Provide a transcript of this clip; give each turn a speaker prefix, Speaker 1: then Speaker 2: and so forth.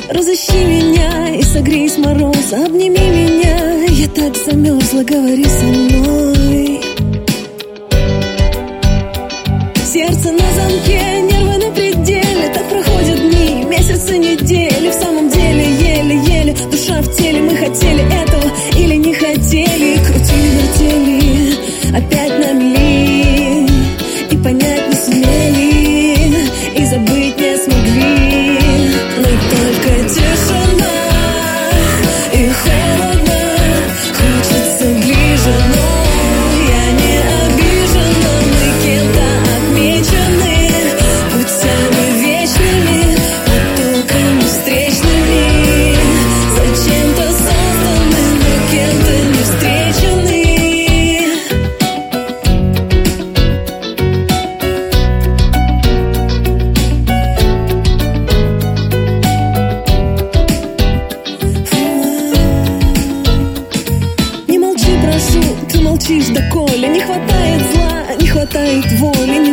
Speaker 1: Разыщи меня и согрей с мороза, обними меня, я так замерзла, говори со мной. Сердце на замке, нервы на пределе, так проходят дни, месяцы, недели. В самом деле еле-еле, душа в теле, мы хотели этого или не хотели. Крутили-вертели, опять на мели, и понять не сумели, и забыть не смогли. Но только тишина и холодно, хочется ближе, но я не обижена. Мы кем-то отмечены путями вечными, потоками встречными, зачем-то созданы, но кем-то не встречены. Не молчи, прошу, ты молчишь доколе. Не хватает зла, не хватает воли.